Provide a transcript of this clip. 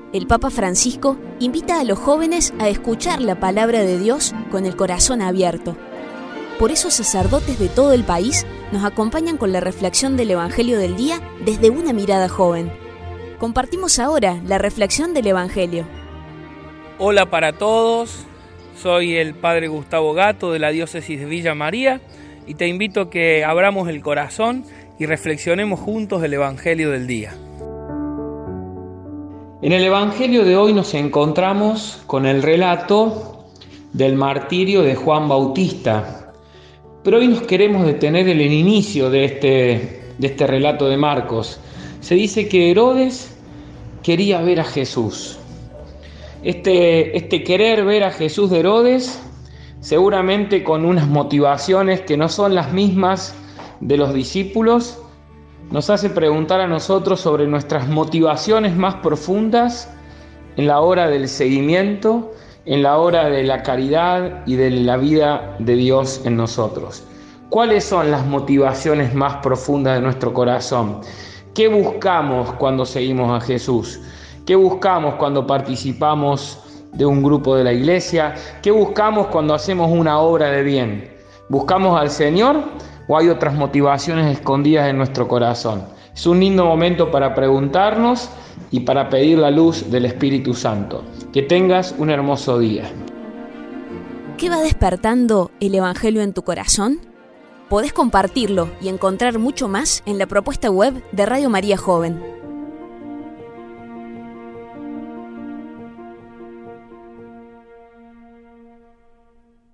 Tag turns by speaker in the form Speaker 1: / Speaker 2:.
Speaker 1: el Papa Francisco invita a los jóvenes a escuchar la palabra de Dios con el corazón abierto. Por eso sacerdotes de todo el país nos acompañan con la reflexión del Evangelio del día desde una mirada joven. Compartimos ahora la reflexión del Evangelio.
Speaker 2: Hola para todos, soy el Padre Gustavo Gato de la Diócesis de Villa María y te invito a que abramos el corazón y reflexionemos juntos el Evangelio del día. En el Evangelio de hoy nos encontramos con el relato del martirio de Juan Bautista, pero hoy nos queremos detener en el inicio de este relato de Marcos. Se dice que Herodes quería ver a Jesús. Este querer ver a Jesús de Herodes, seguramente con unas motivaciones que no son las mismas de los discípulos, nos hace preguntar a nosotros sobre nuestras motivaciones más profundas en la hora del seguimiento, en la hora de la caridad y de la vida de Dios en nosotros. ¿Cuáles son las motivaciones más profundas de nuestro corazón? ¿Qué buscamos cuando seguimos a Jesús? ¿Qué buscamos cuando participamos de un grupo de la iglesia? ¿Qué buscamos cuando hacemos una obra de bien? ¿Buscamos al Señor o hay otras motivaciones escondidas en nuestro corazón? Es un lindo momento para preguntarnos y para pedir la luz del Espíritu Santo. Que tengas un hermoso día.
Speaker 1: ¿Qué va despertando el Evangelio en tu corazón? Podés compartirlo y encontrar mucho más en la propuesta web de Radio María Joven.